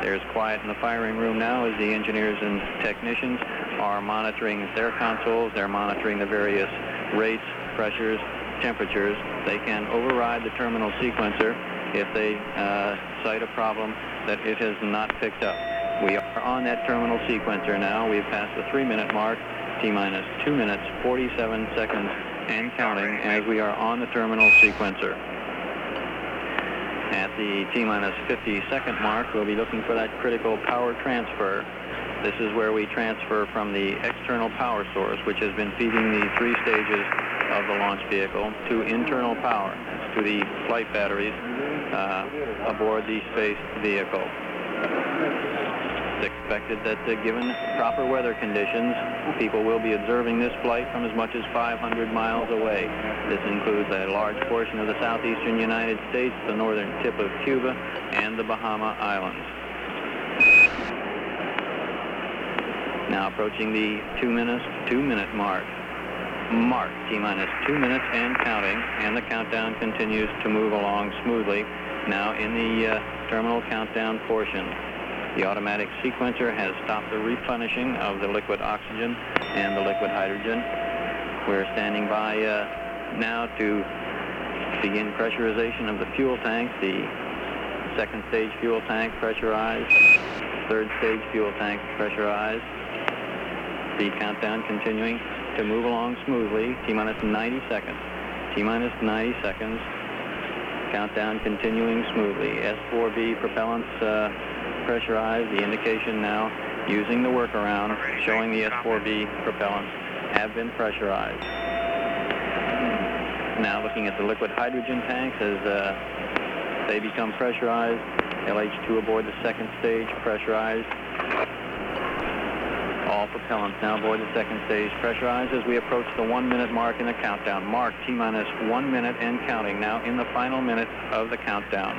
There's quiet in the firing room now as the engineers and technicians are monitoring their consoles. They're monitoring the various rates, pressures, temperatures. They can override the terminal sequencer if they cite a problem that it has not picked up. We are on that terminal sequencer now. We've passed the 3-minute mark, T-minus 2 minutes, 47 seconds, and counting as we are on the terminal sequencer. At the T-minus 50-second mark, we'll be looking for that critical power transfer. This is where we transfer from the external power source, which has been feeding the 3 stages of the launch vehicle, to internal power, to the flight batteries aboard the space vehicle. It's expected that given proper weather conditions, people will be observing this flight from as much as 500 miles away. This includes a large portion of the southeastern United States, the northern tip of Cuba, and the Bahama Islands. Now approaching the 2-minute mark. Mark, T-minus 2 minutes and counting, and the countdown continues to move along smoothly. Now in the terminal countdown portion. The automatic sequencer has stopped the replenishing of the liquid oxygen and the liquid hydrogen. We're standing by now to begin pressurization of the fuel tanks. The 2nd stage fuel tank pressurized, 3rd stage fuel tank pressurized. The countdown continuing to move along smoothly. T-minus 90 seconds. T-minus 90 seconds. Countdown continuing smoothly. S4B propellants pressurized. The indication now using the workaround showing the S4B propellants have been pressurized. Now looking at the liquid hydrogen tanks as they become pressurized. LH2 aboard the 2nd stage pressurized. All propellants now aboard the 2nd stage pressurized as we approach the 1-minute mark in the countdown. Mark, T-minus 1 minute and counting, now in the final minute of the countdown.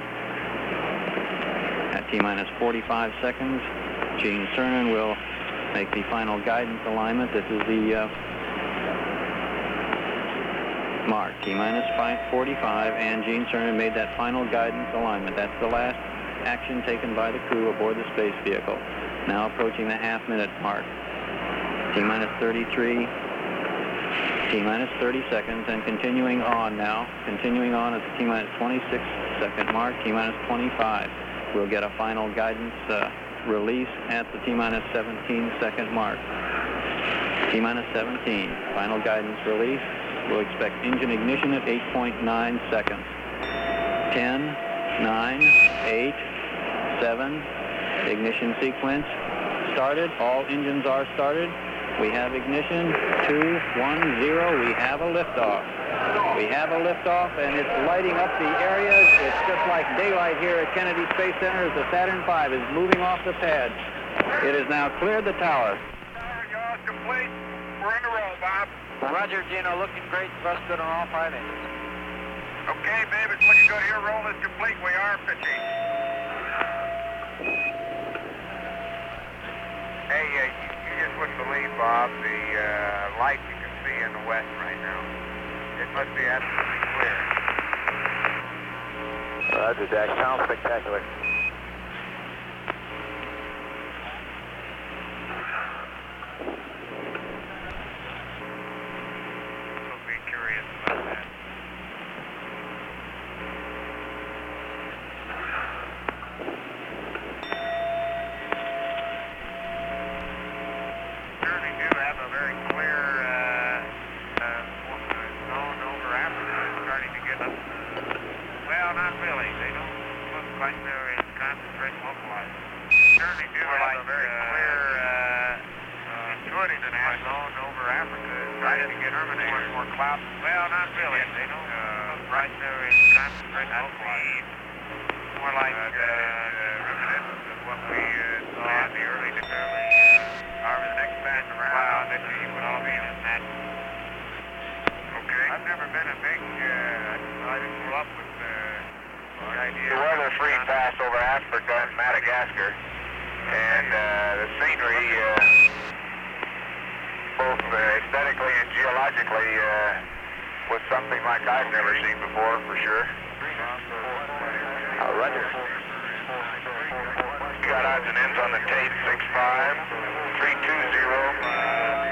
At T-minus 45 seconds, Gene Cernan will make the final guidance alignment. This is the mark, T-minus 45, and Gene Cernan made that final guidance alignment. That's the last action taken by the crew aboard the space vehicle. Now approaching the half-minute mark. T-minus 33, T-minus 30 seconds, and continuing on now. Continuing on at the T-minus 26-second mark, T-minus 25. We'll get a final guidance release at the T-minus 17-second mark. T-minus 17, final guidance release. We'll expect engine ignition at 8.9 seconds. 10, 9, 8, 7, ignition sequence started. All engines are started. We have ignition, 2, 1, 0. We have a liftoff. We have a liftoff, and it's lighting up the areas. It's just like daylight here at Kennedy Space Center as the Saturn V is moving off the pad. It has now cleared the tower. Y'all complete. We're in the roll, Bob. Roger, Gino. Looking great. Thrust good on all 5 engines. Okay, babe. It's looking good here. Roll is complete. We are pitching. Hey, you just wouldn't believe, Bob, the light you can see in the west right now. It must be absolutely clear. Roger, Jack. Sounds spectacular. We'll be curious about that. Certainly do have a very clear zone over Africa. It's starting to get up. Well, not really. They don't look like they're in concentrated localized. Certainly do have a very clear intuiting that zone over Africa is starting to get terminated. More clouds. Well, not really. They don't look like they're in concentrated localized. More like reminiscent of what we saw in the early however the next batch of cloud that you would all be in that. Okay. I've never been a big, I didn't grow up with the idea. The weather-free pass over Africa and Madagascar, and the scenery, both aesthetically and geologically, was something like I've never seen before, for sure. Roger. You got odds and ends on the tape, 6-5, 320.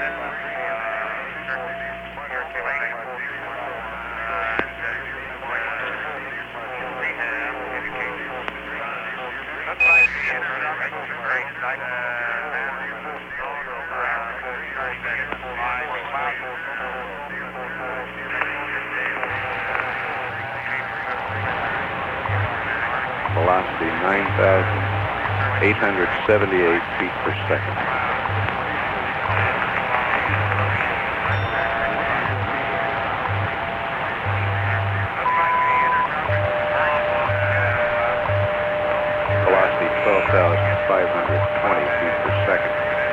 Velocity 9,878 feet per second. Velocity 12,520 feet per second.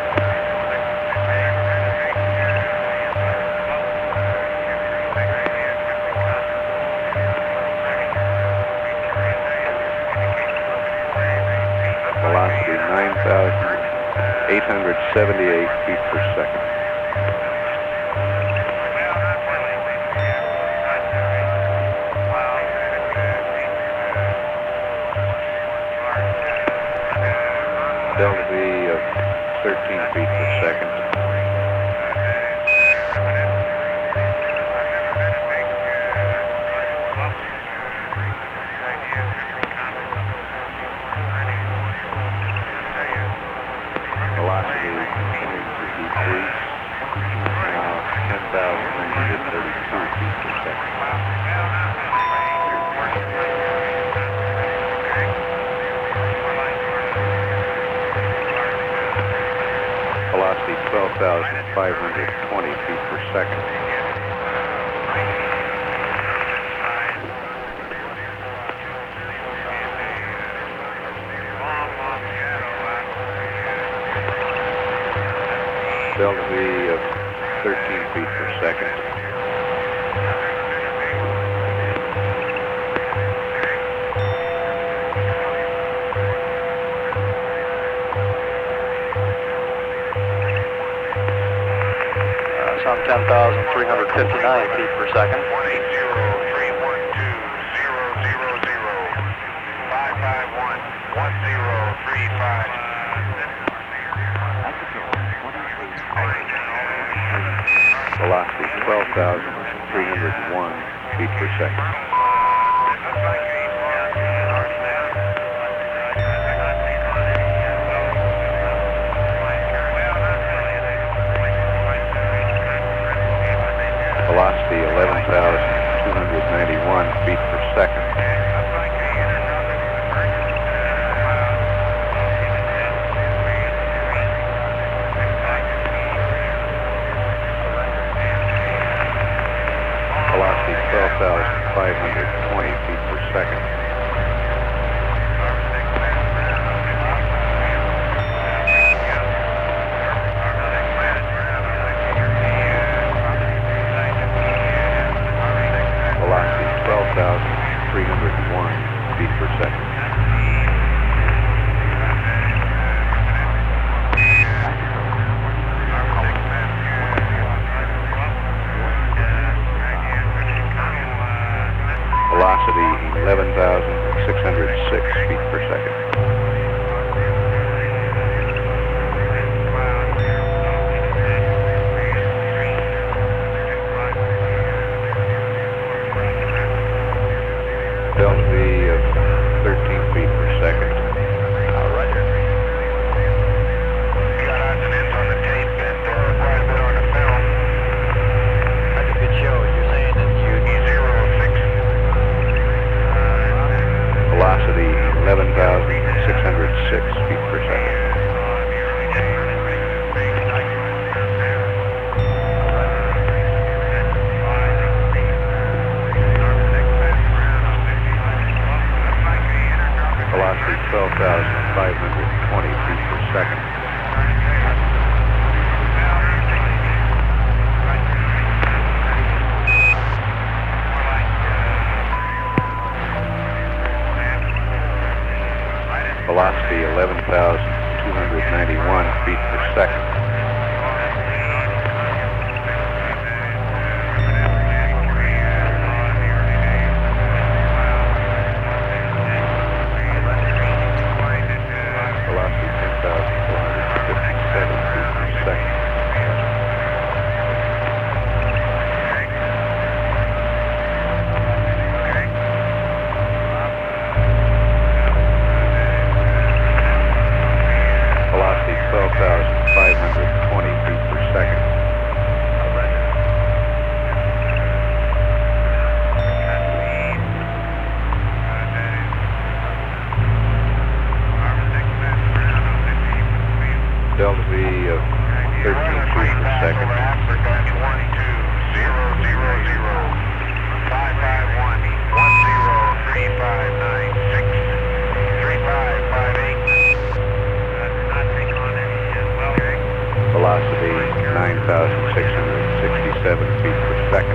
Velocity 9,878 feet per second. Delta V of 13 feet per second. Velocity continues to decrease. Now 10,932 feet per second. Velocity 12,520 feet per second. Delta V of 13 feet per second. Some 10,359 feet per second. 180-312-000-551-10-355. Velocity 12,301 feet per second. Velocity 11,291 feet per second. Velocity 12,520 feet per second. Velocity 12,301 feet per second. Velocity 11,606 feet per second. Delta V of 13 feet per second. Roger. You got odds and ends on the tape and quite a bit on the film. That's a good show. You're saying that you... Velocity 11,606 feet per second. Velocity 12,520 feet per second. Velocity 11,291 feet per second. 13 feet per second. Africa 22,000, 551, 103596, 3558. Not taking on any Velocity 9,667 feet per second.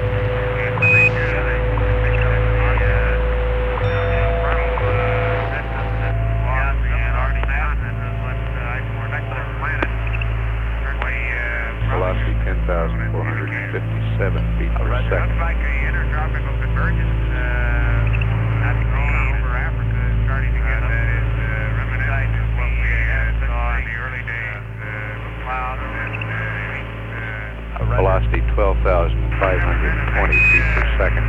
Velocity 10,457 feet per second. Looks like the intertropical convergence at the over Africa is starting to get that is reminiscent of what we saw in the early days. Clouds and Velocity 12,520 feet per second.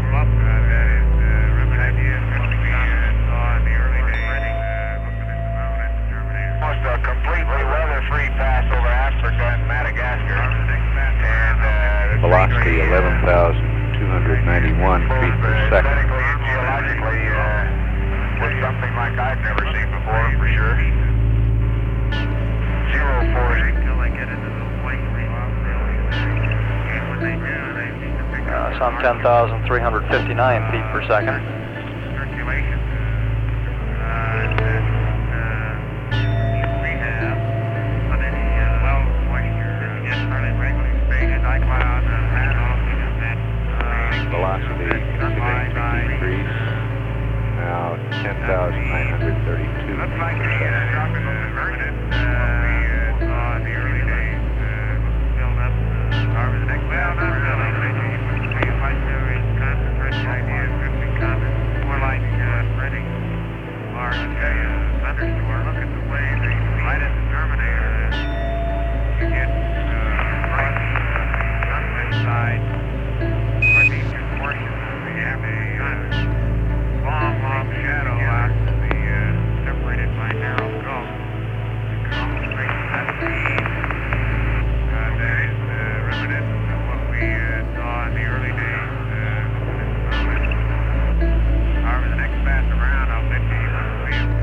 Almost a completely weather-free pass over Africa and Madagascar. And Velocity 11,291 feet per second. aesthetically and geologically was something like I've never seen before, for sure. 040. Until they get into the white and when they do, they need to pick up Some 10,359 feet per second. circulation. We have on any low moisture, just started regularly stated, high cloud, and off that. Velocity continuing to decrease. Now 10,932 Looks feet like per the second. tropical convergence we saw in the early days build up over the next well, not really. You wouldn't see it like there is concentration ideas, drifting comments, more like spreading large thunderstorm. Look at the way they right at the terminator. You get across the sunwest side, northeastern portion of the long shadow out to the separated by narrow gulf. That is reminiscent of what we saw in the early days. However, the next pass around, I'll bet you wouldn't see them.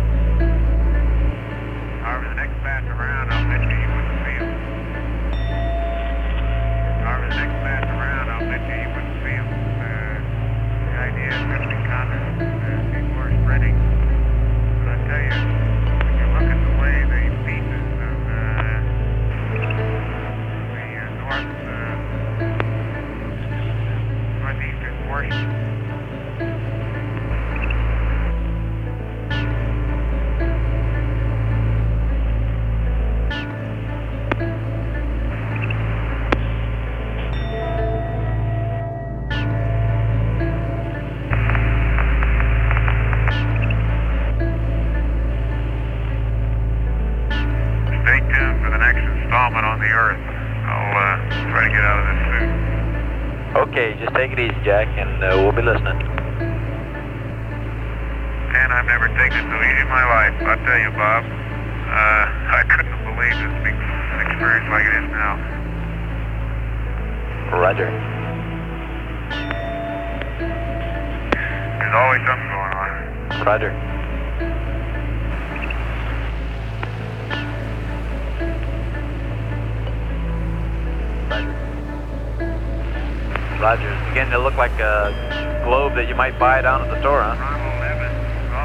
However, the next pass around, I'll bet you wouldn't see them. However, the next pass around, I'll bet you wouldn't see them. The idea is drifting comments, people are spreading. But I tell you, when you look at the way the pieces of the northeastern portion. Stay tuned for the next installment on the Earth. I'll try to get out of this soon. Okay, just take it easy, Jack, and we'll be listening. And I've never taken it so easy in my life. I'll tell you, Bob. I couldn't have believed this big experience like it is now. Roger. There's always something going on. Roger. Roger. It's beginning to look like a globe that you might buy down at the store, huh? Ronald Evans.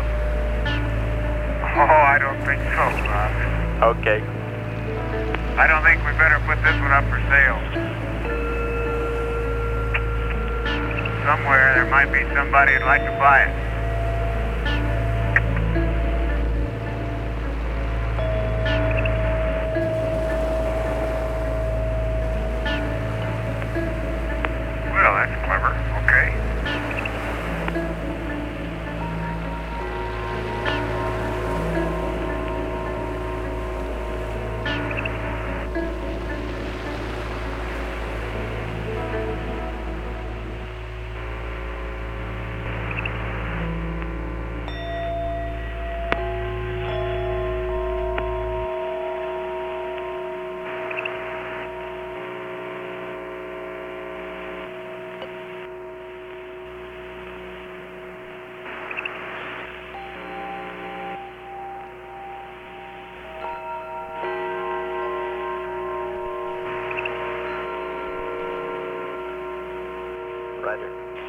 Oh, I don't think so, Bob. Okay. I don't think we better put this one up for sale. Somewhere there might be somebody who'd like to buy it. Well, that's clever. Okay. Roger.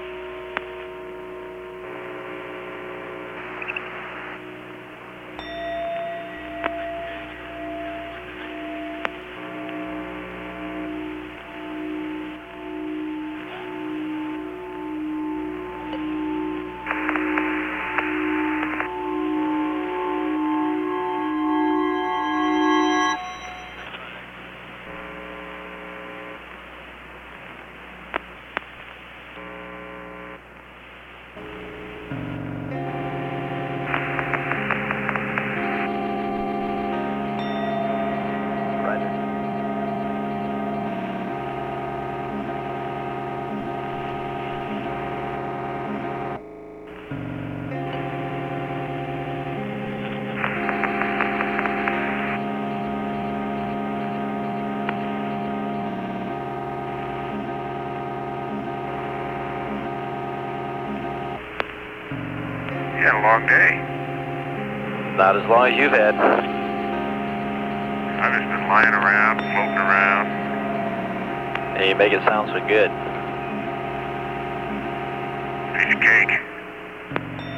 You had a long day. Not as long as you've had. I've just been lying around, floating around. And you make it sound so good. Piece of cake.